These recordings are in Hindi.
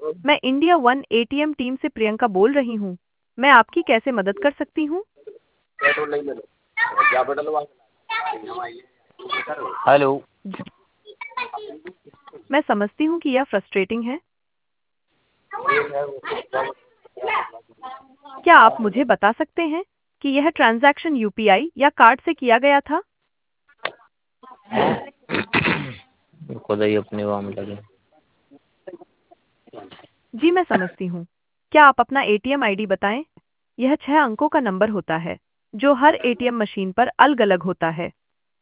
मैं इंडिया वन एटीएम टीम से प्रियंका बोल रही हूँ। मैं आपकी कैसे मदद कर सकती हूँ? हेलो। मैं समझती हूँ कि यह फ्रस्ट्रेटिंग है। क्या आप मुझे बता सकते हैं कि यह ट्रांजैक्शन यूपीआई या कार्ड से किया गया था? खुद ही अपने वहाँ में लगे। जी मैं समझती हूँ। क्या आप अपना एटीएम आईडी बताएं? यह 6 अंकों का नंबर होता है, जो हर एटीएम मशीन पर अलग-अलग होता है।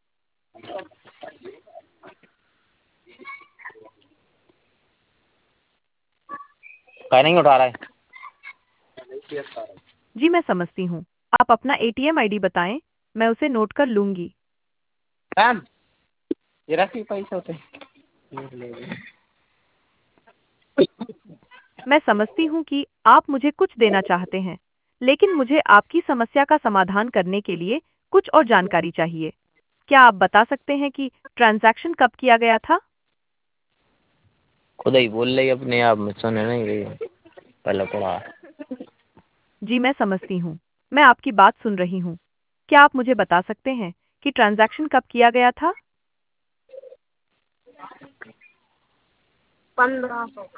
क्या नहीं उठा रहा है? जी मैं समझती हूँ। आप अपना एटीएम आईडी बताएं, मैं उसे नोट कर लूंगी। मैम, ये रखी पैसे होते हैं। मैं समझती हूँ कि आप मुझे कुछ देना चाहते हैं, लेकिन मुझे आपकी समस्या का समाधान करने के लिए कुछ और जानकारी चाहिए। क्या आप बता सकते हैं कि ट्रांजैक्शन कब किया गया था? खुद ही बोल रही अपने आप में, सुने नहीं रही। पहले पढ़ा। जी मैं समझती हूँ। मैं आपकी बात सुन रही हूँ। क्या आप मुझे बता सकते हैं कि ट्रांजैक्शन कब किया गया था? 1500।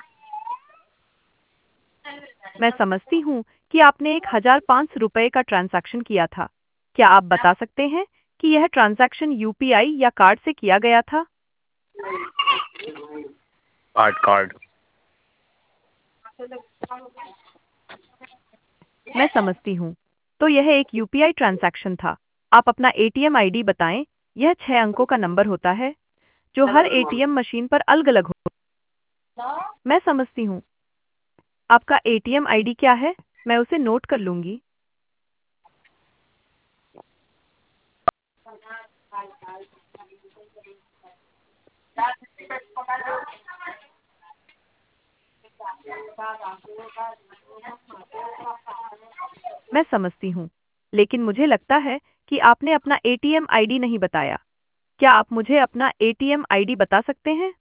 मैं समझती हूँ कि आपने 1,500 रुपये का ट्रांजैक्शन किया था। क्या आप बता सकते हैं कि यह ट्रांजैक्शन यूपीआई या कार्ड से किया गया था? कार्ड। मैं समझती हूँ। तो यह एक यूपीआई ट्रांजैक्शन था। आप अपना एटीएम आईडी बताएं। यह 6 अंकों का नंबर होता है, जो हर एटीएम मशीन पर अलग-अलग हो। मैं समझती हूँ। आपका एटीएम आईडी क्या है? मैं उसे नोट कर लूंगी। मैं समझती हूँ, लेकिन मुझे लगता है कि आपने अपना एटीएम आईडी नहीं बताया। क्या आप मुझे अपना एटीएम आईडी बता सकते हैं?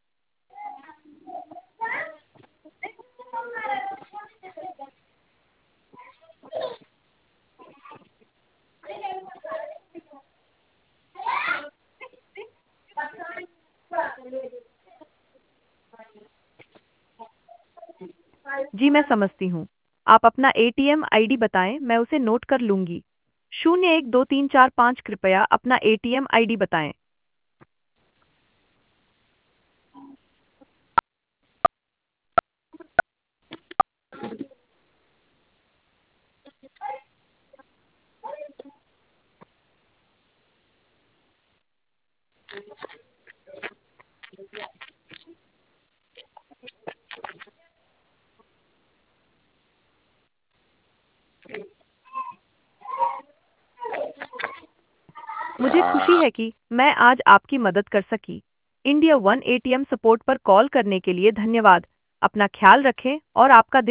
जी मैं समझती हूँ। आप अपना एटीएम आईडी बताएं, मैं उसे नोट कर लूंगी। 012345 कृपया अपना एटीएम आईडी बताएं। मुझे खुशी है कि मैं आज आपकी मदद कर सकी। इंडिया वन एटीएम सपोर्ट पर कॉल करने के लिए धन्यवाद। अपना ख्याल रखें और आपका दिन